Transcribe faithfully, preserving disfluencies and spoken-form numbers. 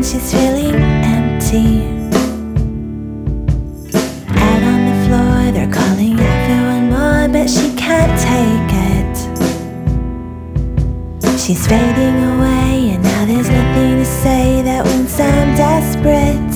she's feeling empty. Out on the floor, they're calling out for one more, but she can't take it. She's fading away, and now there's nothing to say that won't sound desperate.